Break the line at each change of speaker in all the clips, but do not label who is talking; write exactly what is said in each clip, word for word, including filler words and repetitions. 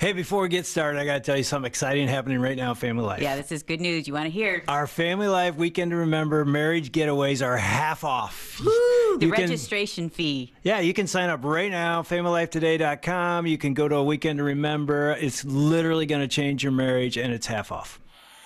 Hey, before we get started, I got to tell you something exciting happening right now in Family Life.
Yeah, this is good news. You want to hear?
Our Family Life Weekend to Remember marriage getaways are half off.
Woo, the
You can-
registration fee.
Yeah, you can sign up right now, family life today dot com. You can go to a Weekend to Remember. It's literally going to change your marriage, and it's half off.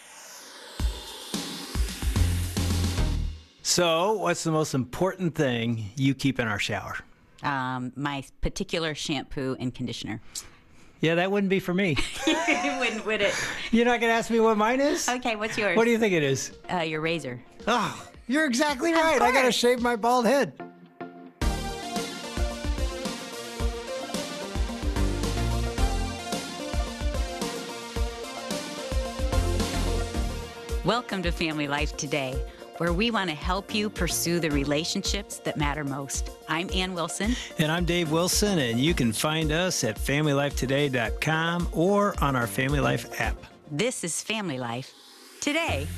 So, what's the most important thing you keep in our shower?
Um, my particular shampoo and conditioner.
Yeah, that wouldn't be for me.
It wouldn't, would it?
You're not going to ask me what mine is?
Okay, what's yours?
What do you think it is?
Uh, your razor.
Oh, you're exactly right. I got to
course.
shave my bald head.
Welcome to Family Life Today, where we want to help you pursue the relationships that matter most. I'm Ann Wilson.
And I'm Dave Wilson, and you can find us at family life today dot com or on our Family Life app.
This is Family Life Today.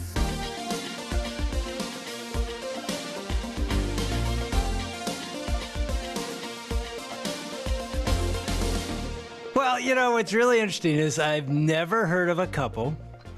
Well, you know, what's really interesting is I've never heard of a couple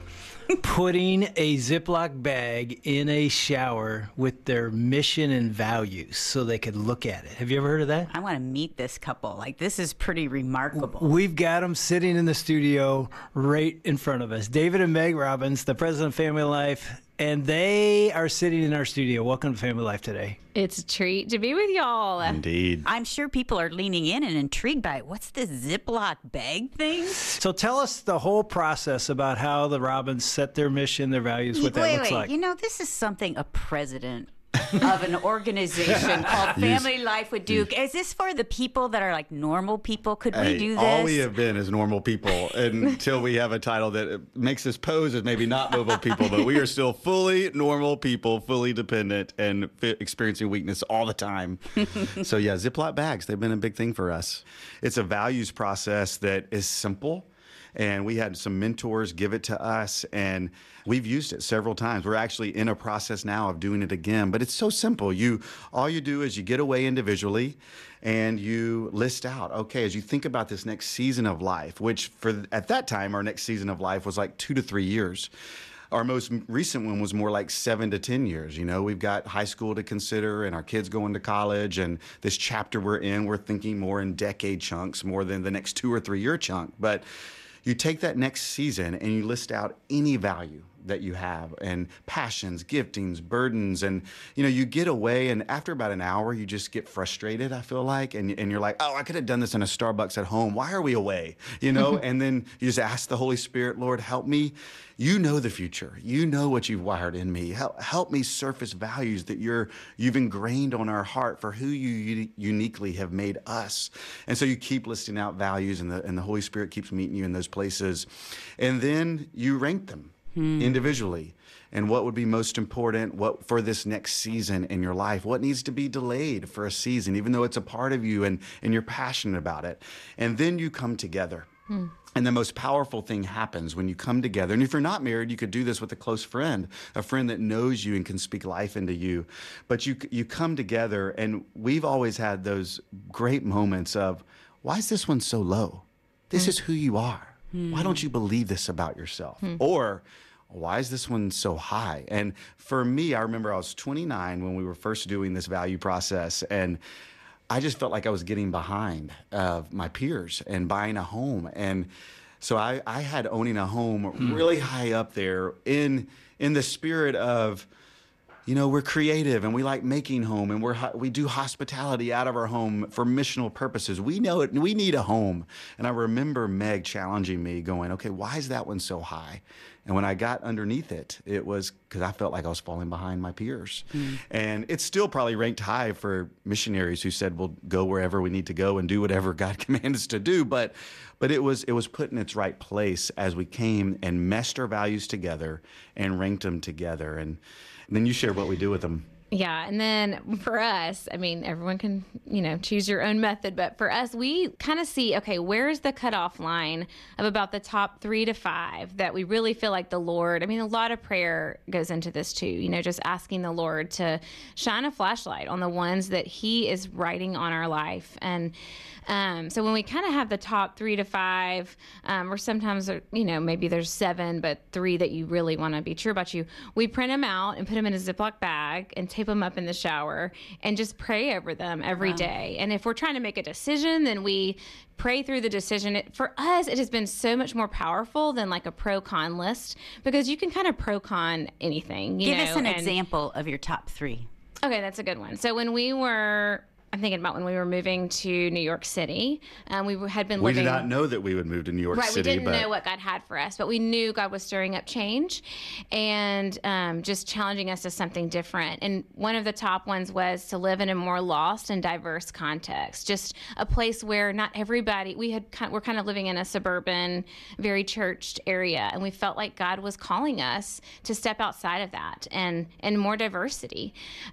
putting a Ziploc bag in a shower with their mission and values so they could look at it. Have you ever heard of that?
I want to meet this couple. Like, this is pretty remarkable.
We've got them sitting in the studio right in front of us. David and Meg Robbins, the president of Family Life, and they are sitting in our studio. Welcome to Family Life Today.
It's a treat to be with y'all.
Indeed.
I'm sure people are leaning in and intrigued by it. What's this Ziploc bag thing?
So tell us the whole process about how the Robbins set their mission, their values, what that
wait,
looks
wait.
like.
You know, this is something a president of an organization called Family Life would do. Is this for the people that are like normal people? Could we
Hey,
do this?
all we have been is normal people until we have a title that makes us pose as maybe not normal people, but we are still fully normal people, fully dependent and fi- experiencing weakness all the time. So yeah, Ziploc bags, they've been a big thing for us. It's a values process that is simple. And we had some mentors give it to us, and we've used it several times. We're actually in a process now of doing it again, but it's so simple. You, all you do is you get away individually, and you list out, okay, as you think about this next season of life, which for at that time, our next season of life was like two to three years. Our most recent one was more like seven to ten years. You know, we've got high school to consider and our kids going to college. And this chapter we're in, we're thinking more in decade chunks more than the next two or three year chunk. But you take that next season and you list out any value that you have and passions, giftings, burdens, and you know, you get away and after about an hour you just get frustrated, I feel like, and, and you're like, oh, I could have done this in a Starbucks at home. Why are we away? You know, and then you just ask the Holy Spirit, Lord, help me. You know the future. You know what you've wired in me. Help, help me surface values that you're, you've ingrained on our heart for who you uni- uniquely have made us. And so you keep listing out values and the, and the Holy Spirit keeps meeting you in those places. And then you rank them individually. And what would be most important, what for this next season in your life, what needs to be delayed for a season, even though it's a part of you and, and you're passionate about it. And then you come together. Hmm. And the most powerful thing happens when you come together. And if you're not married, you could do this with a close friend, a friend that knows you and can speak life into you. But you you come together, and we've always had those great moments of, why is this one so low? This hmm. is who you are. Hmm. Why don't you believe this about yourself? Hmm. Or, why is this one so high? And for me, I remember I was twenty-nine when we were first doing this value process, and I just felt like I was getting behind uh, my peers and buying a home. And so I, I had owning a home hmm. really high up there in in the spirit of, you know, we're creative and we like making home and we're we do hospitality out of our home for missional purposes. We know it. We need a home. And I remember Meg challenging me going, okay, why is that one so high? And when I got underneath it, it was because I felt like I was falling behind my peers. Mm. And it's still probably ranked high for missionaries who said, we'll go wherever we need to go and do whatever God commands us to do. But but it was it was put in its right place as we came and meshed our values together and ranked them together. And, and then you share what we do with them.
Yeah. And then for us, I mean, everyone can, you know, choose your own method. But for us, we kind of see, okay, where's the cutoff line of about the top three to five that we really feel like the Lord, I mean, a lot of prayer goes into this too, you know, just asking the Lord to shine a flashlight on the ones that he is writing on our life. And um, so when we kind of have the top three to five, um, or sometimes, you know, maybe there's seven, but three that you really want to be true about you, we print them out and put them in a Ziploc bag and tape them up in the shower and just pray over them every
Wow.
day. And if we're trying to make a decision, then we pray through the decision. It, for us, it has been so much more powerful than like a pro-con list, because you can kind of pro-con anything. You
Give
know,
us an
and-
example of your top three.
Okay, that's a good one. So when we were, I'm thinking about when we were moving to New York City, um, we had been
We
living.
did not know that we would move to New York
Right,
City.
we didn't
but
know what God had for us, but we knew God was stirring up change and um, just challenging us to something different. And one of the top ones was to live in a more lost and diverse context, just a place where not everybody. We had kind we're kind of living in a suburban, very churched area, and we felt like God was calling us to step outside of that and and more diversity.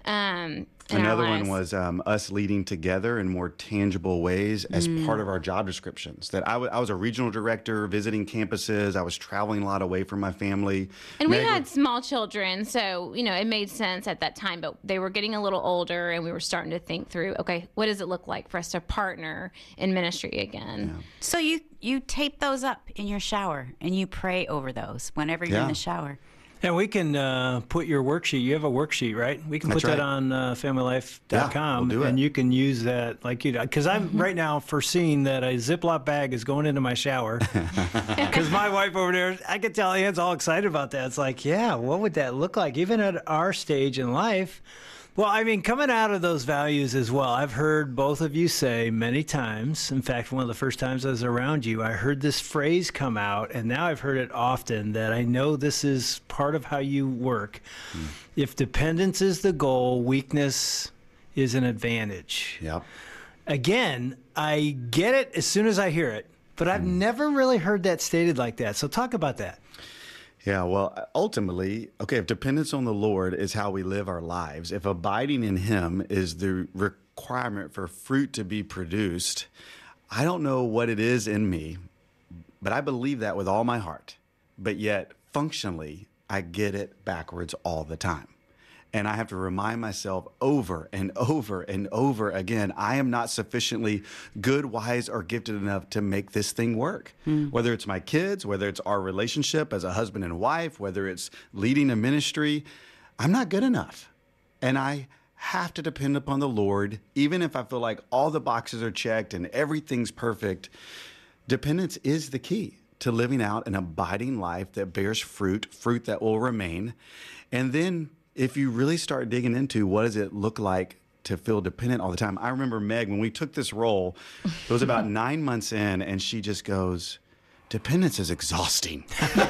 Um, in our
Another one
lives.
was um, us leading together in more tangible ways as
Mm.
part of our job descriptions. That I, w- I was a regional director visiting campuses. I was traveling a lot away from my family.
And we
Meg-
had small children, so, you know, it made sense at that time, but they were getting a little older and we were starting to think through, okay, what does it look like for us to partner in ministry again?
So you you tape those up in your shower and you pray over those whenever you're
Yeah.
in the shower.
And we can uh, put your worksheet. You have a worksheet, right? We can
That's
put that
right.
on uh, family life dot com,
Yeah, we'll do it.
and you can use that like you do. Because I'm right now foreseeing that a Ziploc bag is going into my shower. Because my wife over there, I can tell Anne's all excited about that. It's like, yeah, what would that look like? Even at our stage in life. Well, I mean, coming out of those values as well, I've heard both of you say many times. In fact, one of the first times I was around you, I heard this phrase come out, and now I've heard it often that I know this is part of how you work.
Hmm.
If dependence is the goal, weakness is an advantage.
Yep.
Again, I get it as soon as I hear it, but I've
Hmm.
never really heard that stated like that. So talk about that.
Yeah, well, ultimately, okay, if dependence on the Lord is how we live our lives, if abiding in Him is the requirement for fruit to be produced, I don't know what it is in me, but I believe that with all my heart. But yet, functionally, I get it backwards all the time. And I have to remind myself over and over and over again, I am not sufficiently good, wise, or gifted enough to make this thing work. Whether it's my kids, whether it's our relationship as a husband and wife, whether it's leading a ministry, I'm not good enough. And I have to depend upon the Lord, even if I feel like all the boxes are checked and everything's perfect. Dependence is the key to living out an abiding life that bears fruit, fruit that will remain. And then if you really start digging into what does it look like to feel dependent all the time. I remember Meg, when we took this role, it was about nine months in, and she just goes, dependence is exhausting,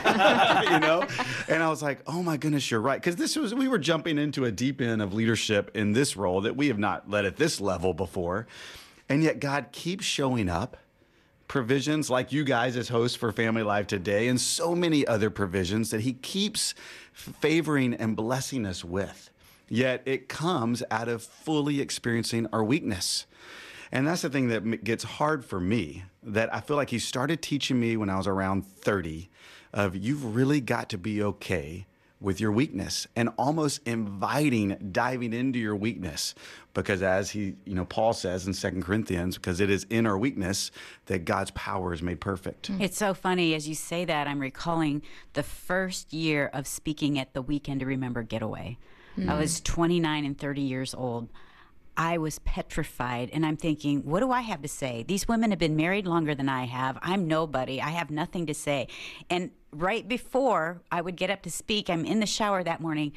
you know? And I was like, oh my goodness, you're right. Because this was, we were jumping into a deep end of leadership in this role that we have not led at this level before. And yet God keeps showing up. Provisions like you guys as hosts for Family Life Today, and so many other provisions that He keeps favoring and blessing us with. Yet it comes out of fully experiencing our weakness. And that's the thing that gets hard for me, that I feel like He started teaching me when I was around thirty of you've really got to be okay with your weakness, and almost inviting diving into your weakness, because as he, you know, Paul says in Second Corinthians, because it is in our weakness that God's power is made perfect.
It's so funny as you say that. I'm recalling the first year of speaking at the Weekend to Remember Getaway. I was twenty-nine and thirty years old. I was petrified, and I'm thinking, what do I have to say? These women have been married longer than I have. I'm nobody. I have nothing to say. And right before I would get up to speak, I'm in the shower that morning,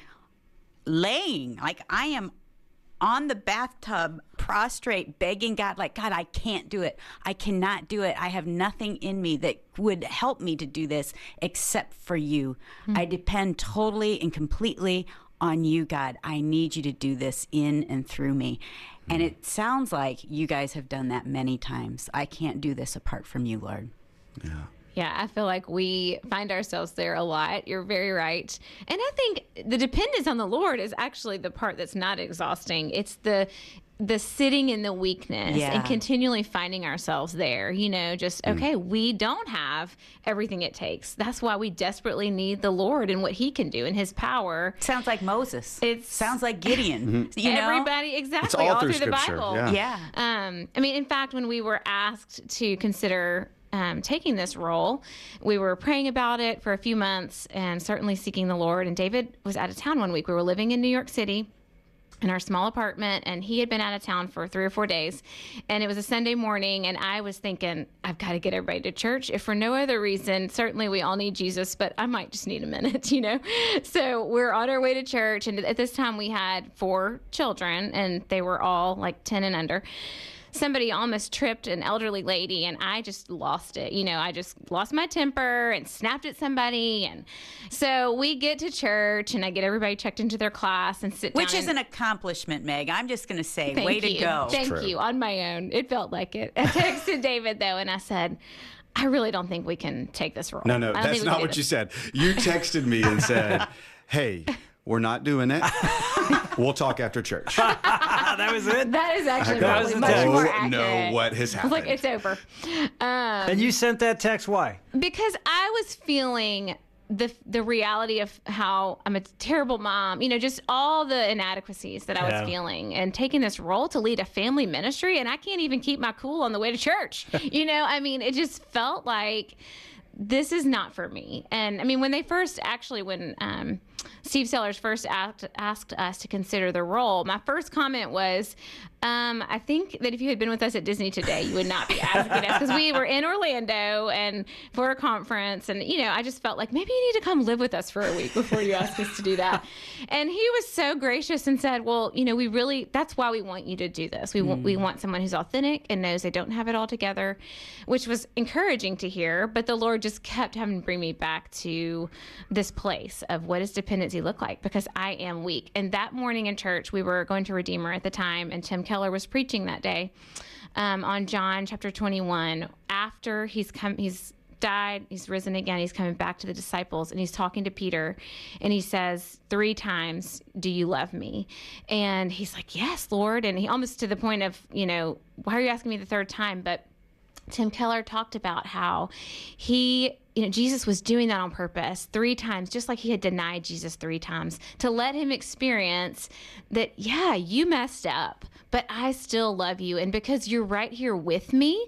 laying, like I am on the bathtub, prostrate, begging God, like, God, I can't do it. I cannot do it. I have nothing in me that would help me to do this except for you. Mm-hmm. I depend totally and completely on you, God. I need you to do this in and through me. And it sounds like you guys have done that many times. I can't do this apart from you, Lord.
Yeah.
Yeah, I feel like we find ourselves there a lot. You're very right. And I think the dependence on the Lord is actually the part that's not exhausting. It's the the sitting in the weakness
Yeah.
and continually finding ourselves there, you know, just, okay, we don't have everything it takes. That's why we desperately need the Lord and what he can do and his power.
Sounds like Moses.
It
sounds like Gideon. You know?
Everybody, exactly,
all
all,
through
through, the
Scripture,
Bible.
yeah.
Yeah.
Um, I mean, in fact, when we were asked to consider um, taking this role, we were praying about it for a few months and certainly seeking the Lord. And David was out of town one week. We were living in New York City in our small apartment, and he had been out of town for three or four days. And it was a Sunday morning, and I was thinking, I've got to get everybody to church. If for no other reason, certainly we all need Jesus, but I might just need a minute, you know? So we're on our way to church, and at this time we had four children, and they were all like ten and under. Somebody almost tripped an elderly lady, and I just lost it. You know, I just lost my temper and snapped at somebody. And so we get to church, and I get everybody checked into their class and sit down.
Which is
and,
an accomplishment, Meg. I'm just going to say,
Thank
way to
you.
go.
Thank
True.
you. On my own. It felt like it. I texted David, though, and I said, I really don't think we can take this role.
No, no,
I don't
that's
think we
not
can do
what you
this.
said. You texted me and said, hey, we're not doing it. We'll talk after church.
Ah, that was it.
That is actually
That
probably
was the
much
text.
more
Oh,
accurate.
no, what has
I was like,
happened?
it's over. Um,
And you sent that text. Why?
because I was feeling the the reality of how I'm a terrible mom, you know, just all the inadequacies that I was
Yeah.
feeling, and taking this role to lead a family ministry, and I can't even keep my cool on the way to church. You know, I mean, it just felt like this is not for me. And I mean, when they first actually, when um, Steve Sellers first asked, asked us to consider the role, my first comment was, um, I think that if you had been with us at Disney today, you would not be asking us, because we were in Orlando and for a conference. And, you know, I just felt like maybe you need to come live with us for a week before you ask us to do that. And he was so gracious and said, well, you know, we really, that's why we want you to do this. We want, we want someone who's authentic and knows they don't have it all together, which was encouraging to hear. But the Lord just kept having to bring me back to this place of what does dependency look like, because I am weak. And that morning in church, we were going to Redeemer at the time, and Tim Keller was preaching that day um, on John chapter twenty-one. After he's come, he's died, he's risen again, he's coming back to the disciples, and he's talking to Peter, and he says three times, do you love me? And he's like, yes, Lord. And he almost to the point of, you know, why are you asking me the third time? But Tim Keller talked about how he, you know, Jesus was doing that on purpose three times, just like he had denied Jesus three times, to let him experience that, yeah, you messed up, but I still love you. And because you're right here with me,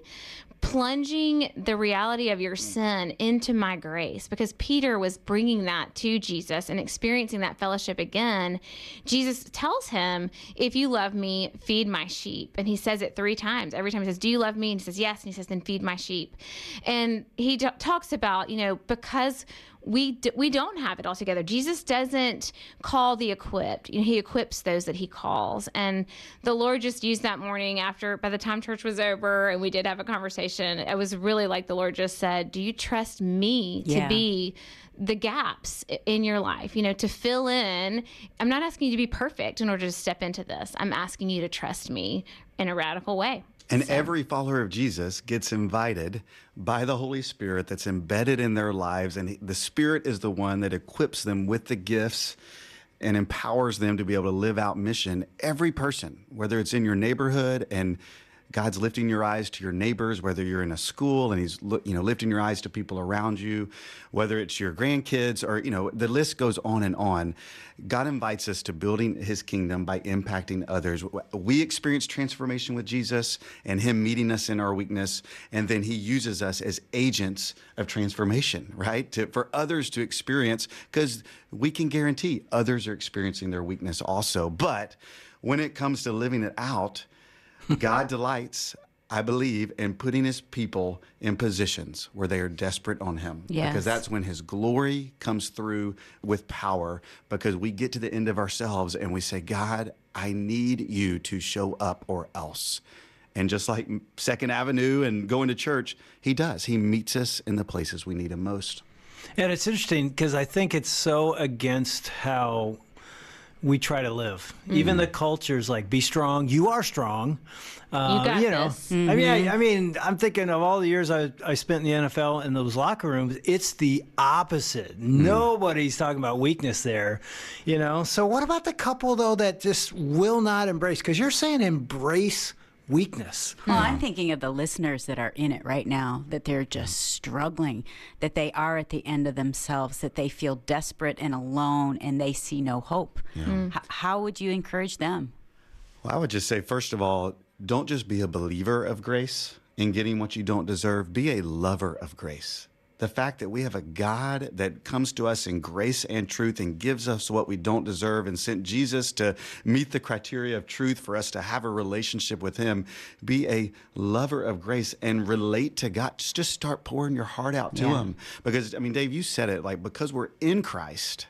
plunging the reality of your sin into my grace, because Peter was bringing that to Jesus and experiencing that fellowship again. Jesus tells him, if you love me, feed my sheep. And he says it three times. Every time he says, do you love me? And he says, yes. And he says, then feed my sheep. And he d- talks about, you know, because we d- we don't have it all together. Jesus doesn't call the equipped. You know, he equips those that he calls. And the Lord just used that morning after, by the time church was over and we did have a conversation, it was really like the Lord just said, do you trust me to
Yeah.
be the gaps in your life, you know, to fill in? I'm not asking you to be perfect in order to step into this. I'm asking you to trust me in a radical way.
And every follower of Jesus gets invited by the Holy Spirit that's embedded in their lives. And the Spirit is the one that equips them with the gifts and empowers them to be able to live out mission. Every person, whether it's in your neighborhood and God's lifting your eyes to your neighbors, whether you're in a school and he's, you know, lifting your eyes to people around you, whether it's your grandkids, or, you know, the list goes on and on. God invites us to building his kingdom by impacting others. We experience transformation with Jesus and him meeting us in our weakness. And then he uses us as agents of transformation, right? To, for others to experience, because we can guarantee others are experiencing their weakness also. But when it comes to living it out, God delights, I believe, in putting his people in positions where they are desperate on him.
Yes.
Because that's when his glory comes through with power, because we get to the end of ourselves and we say, God, I need you to show up or else. And just like Second Avenue and going to church, he does. He meets us in the places we need him most.
And it's interesting because I think it's so against how we try to live. Mm-hmm. Even the culture's like, be strong. You are strong.
Uh, you got
you know,
this.
Mm-hmm. I mean, I, I mean, I'm thinking of all the years I, I spent in the N F L in those locker rooms. It's the opposite. Mm. Nobody's talking about weakness there, you know. So what about the couple though that just will not embrace? Because you're saying embrace weakness.
Well, I'm thinking of the listeners that are in it right now, that they're just struggling, that they are at the end of themselves, that they feel desperate and alone and they see no hope. Yeah. Mm. H- how would you encourage them?
Well, I would just say, first of all, don't just be a believer of grace in getting what you don't deserve. Be a lover of grace. The fact that we have a God that comes to us in grace and truth and gives us what we don't deserve and sent Jesus to meet the criteria of truth for us to have a relationship with him. Be a lover of grace and relate to God. Just, just start pouring your heart out to yeah. him. Because, I mean, Dave, you said it, like, because we're in Christ,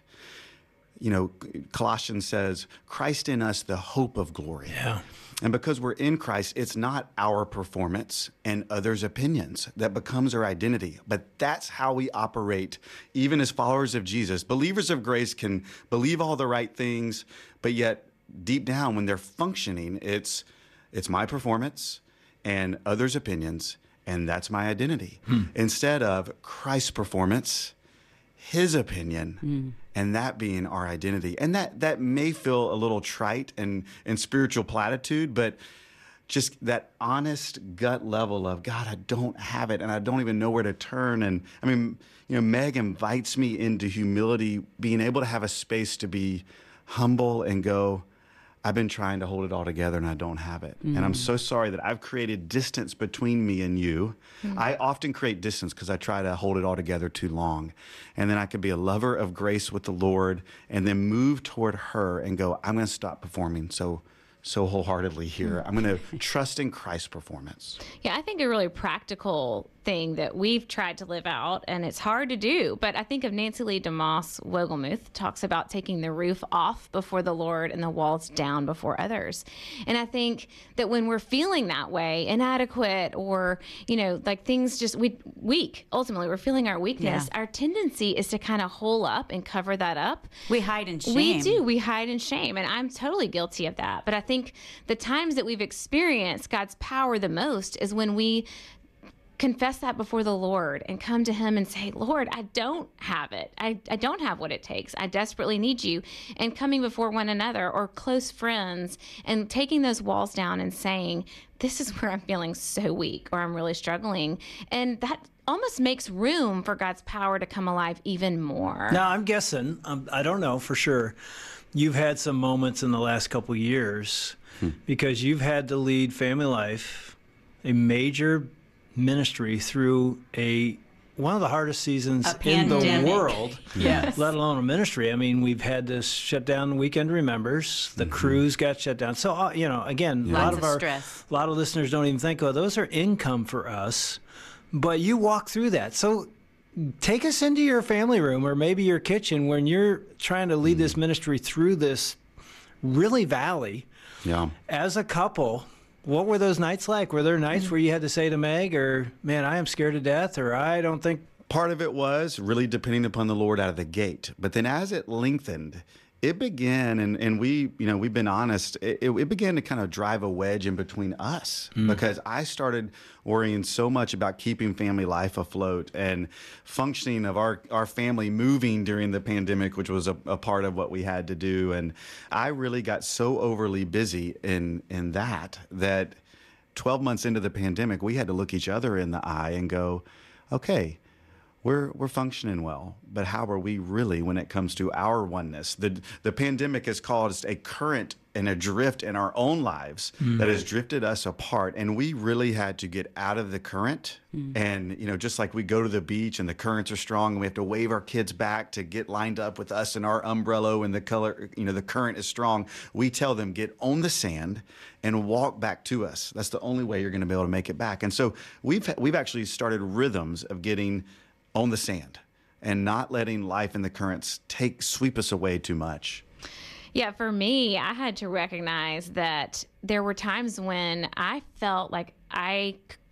you know, Colossians says, Christ in us, the hope of glory.
Yeah.
And because we're in Christ, it's not our performance and others' opinions that becomes our identity. But that's how we operate, even as followers of Jesus. Believers of grace can believe all the right things, but yet deep down when they're functioning, it's it's my performance and others' opinions, and that's my identity. Hmm. Instead of Christ's performance, his opinion, mm. and that being our identity. And that that may feel a little trite and, and spiritual platitude, but just that honest gut level of, God, I don't have it, and I don't even know where to turn. And I mean, you know, Meg invites me into humility, being able to have a space to be humble and go, I've been trying to hold it all together and I don't have it. Mm. And I'm so sorry that I've created distance between me and you. Mm. I often create distance because I try to hold it all together too long. And then I could be a lover of grace with the Lord and then move toward her and go, I'm going to stop performing so so wholeheartedly here. I'm going to trust in Christ's performance.
Yeah, I think a really practical thing that we've tried to live out, and it's hard to do, but I think of Nancy Lee DeMoss Wogelmuth talks about taking the roof off before the Lord and the walls down before others. And I think that when we're feeling that way, inadequate, or, you know, like things just we weak, ultimately we're feeling our weakness, yeah. our tendency is to kind of hole up and cover that up.
We hide in shame.
We do. We hide in shame. And I'm totally guilty of that. But I think the times that we've experienced God's power the most is when we confess that before the Lord and come to him and say, Lord, I don't have it. I, I don't have what it takes. I desperately need you. And coming before one another or close friends and taking those walls down and saying, this is where I'm feeling so weak or I'm really struggling. And that almost makes room for God's power to come alive even more.
Now, I'm guessing, um, I don't know for sure, you've had some moments in the last couple of years hmm. because you've had to lead Family Life, a major ministry, through a one of the hardest seasons in the world,
yes.
let alone a ministry. I mean, we've had to shut down Weekend Remembers. The mm-hmm. cruise got shut down. So, uh, you know, again, yeah. a lot
of,
of our
stress.
a lot of listeners don't even think, oh, those are income for us. But you walk through that. So take us into your family room or maybe your kitchen when you're trying to lead mm-hmm. this ministry through this really valley.
Yeah.
As a couple, what were those nights like? Were there nights where you had to say to Meg, or, man, I am scared to death, or I don't think...
Part of it was really depending upon the Lord out of the gate. But then as it lengthened, it began, and, and we, you know, we've been honest, it, it began to kind of drive a wedge in between us mm. because I started worrying so much about keeping Family Life afloat and functioning of our, our family moving during the pandemic, which was a, a part of what we had to do. And I really got so overly busy in, in that, that twelve months into the pandemic, we had to look each other in the eye and go, okay, We're we're functioning well, but how are we really when it comes to our oneness? The the pandemic has caused a current and a drift in our own lives mm. that has drifted us apart, and we really had to get out of the current. Mm. And, you know, just like we go to the beach and the currents are strong and we have to wave our kids back to get lined up with us and our umbrella and the color, you know, the current is strong. We tell them, get on the sand and walk back to us. That's the only way you're going to be able to make it back. And so we've we've actually started rhythms of getting on the sand and not letting life and the currents take sweep us away too much.
Yeah, for me, I had to recognize that there were times when I felt like I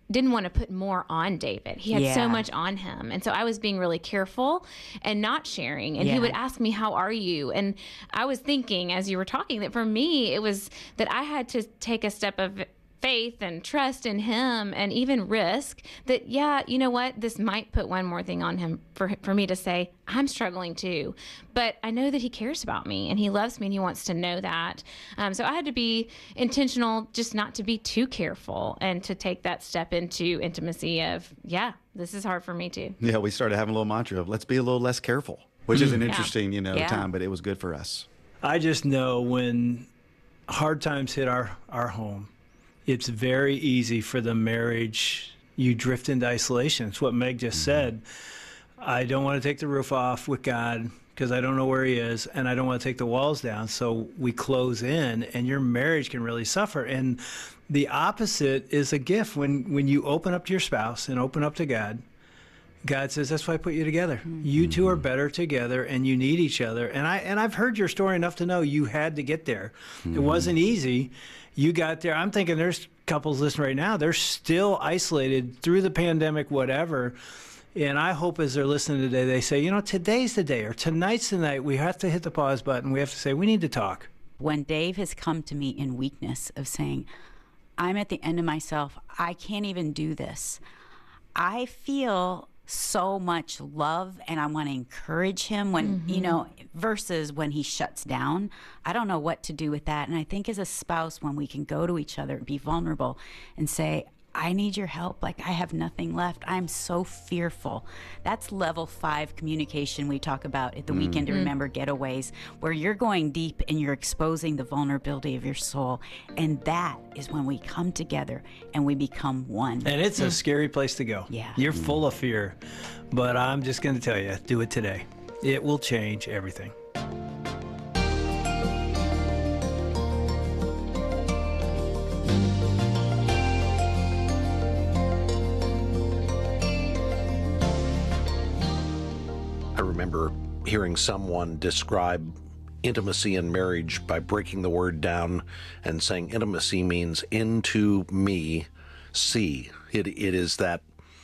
didn't want to put more on David. He had
Yeah.
so much on him. And so I was being really careful and not sharing. And
Yeah.
he would ask me, how are you? And I was thinking as you were talking that for me, it was that I had to take a step of faith and trust in him and even risk that, yeah, you know what, this might put one more thing on him for for me to say, I'm struggling too. But I know that he cares about me and he loves me and he wants to know that. Um, so I had to be intentional just not to be too careful and to take that step into intimacy of, yeah, this is hard for me too.
Yeah, we started having a little mantra of let's be a little less careful, which is an interesting, you know,
Yeah.
time, but it was good for us.
I just know when hard times hit our, our home, it's very easy for the marriage, you drift into isolation. It's what Meg just said. I don't want to take the roof off with God because I don't know where he is, and I don't want to take the walls down. So we close in, and your marriage can really suffer. And the opposite is a gift. When, when you open up to your spouse and open up to God, God says, that's why I put you together. You two are better together and you need each other. And, I, and I've heard your story enough to know you had to get there. It wasn't easy. You got there. I'm thinking there's couples listening right now. They're still isolated through the pandemic, whatever. And I hope as they're listening today, they say, you know, today's the day or tonight's the night. We have to hit the pause button. We have to say, we need to talk.
When Dave has come to me in weakness of saying, I'm at the end of myself, I can't even do this, I feel so much love and I want to encourage him when, mm-hmm. you know, versus when he shuts down. I don't know what to do with that. And I think as a spouse, when we can go to each other, be vulnerable and say, I need your help. Like, I have nothing left. I'm so fearful. That's level five communication we talk about at the mm. Weekend to Remember Getaways, where you're going deep and you're exposing the vulnerability of your soul. And that is when we come together and we become one.
And it's mm. a scary place to go.
Yeah.
You're full of fear. But I'm just going to tell you, do it today. It will change everything.
I remember hearing someone describe intimacy in marriage by breaking the word down and saying intimacy means into me, see. It, it is that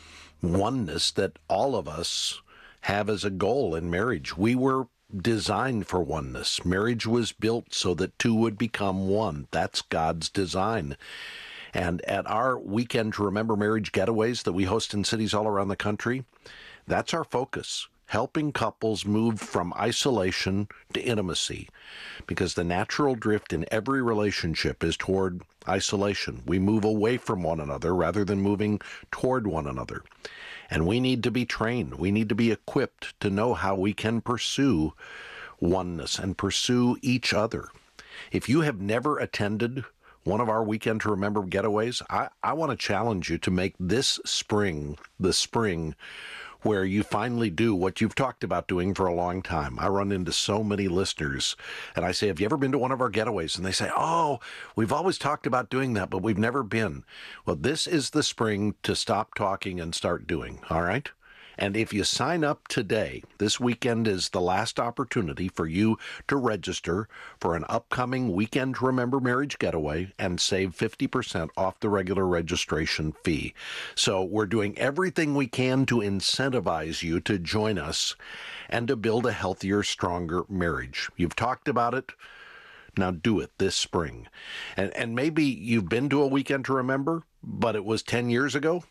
oneness that all of us have as a goal in marriage. We were designed for oneness. Marriage was built so that two would become one. That's God's design. And at our Weekend to Remember Marriage Getaways that we host in cities all around the country, that's our focus. Helping couples move from isolation to intimacy, because the natural drift in every relationship is toward isolation. We move away from one another rather than moving toward one another. And we need to be trained. We need to be equipped to know how we can pursue oneness and pursue each other. If you have never attended one of our Weekend to Remember Getaways, I, I want to challenge you to make this spring the spring where you finally do what you've talked about doing for a long time. I run into so many listeners, and I say, have you ever been to one of our getaways? And they say, oh, we've always talked about doing that, but we've never been. Well, this is the spring to stop talking and start doing, all right? And if you sign up today, this weekend is the last opportunity for you to register for an upcoming Weekend to Remember Marriage Getaway and save fifty percent off the regular registration fee. So we're doing everything we can to incentivize you to join us and to build a healthier, stronger marriage. You've talked about it. Now do it this spring. And, and maybe you've been to a Weekend to Remember, but it was ten years ago.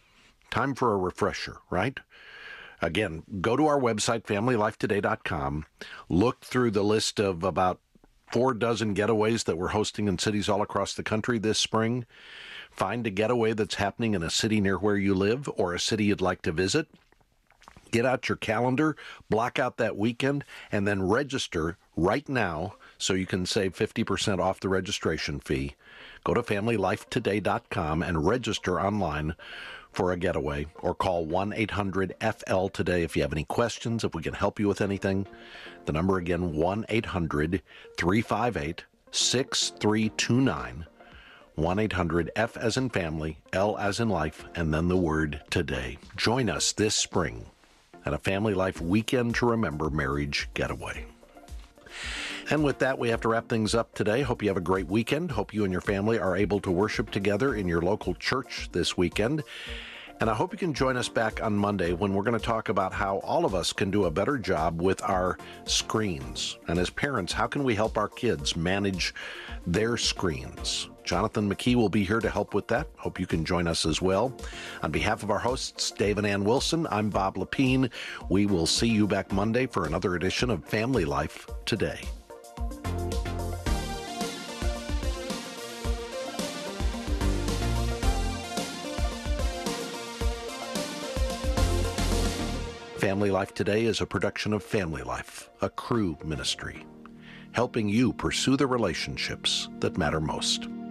Time for a refresher, right? Again, go to our website, family life today dot com. Look through the list of about four dozen getaways that we're hosting in cities all across the country this spring. Find a getaway that's happening in a city near where you live or a city you'd like to visit. Get out your calendar, block out that weekend, and then register right now so you can save fifty percent off the registration fee. Go to family life today dot com and register online for a getaway, or call one eight hundred F L today if you have any questions, if we can help you with anything. The number again, one eight hundred three five eight six three two nine. one eight hundred F as in family, L as in life, and then the word today. Join us this spring at a Family Life Weekend to Remember Marriage Getaway. And with that, we have to wrap things up today. Hope you have a great weekend. Hope you and your family are able to worship together in your local church this weekend. And I hope you can join us back on Monday when we're going to talk about how all of us can do a better job with our screens. And as parents, how can we help our kids manage their screens? Jonathan McKee will be here to help with that. Hope you can join us as well. On behalf of our hosts, Dave and Ann Wilson, I'm Bob Lepine. We will see you back Monday for another edition of Family Life Today. Family Life Today is a production of Family Life, a Cru ministry, helping you pursue the relationships that matter most.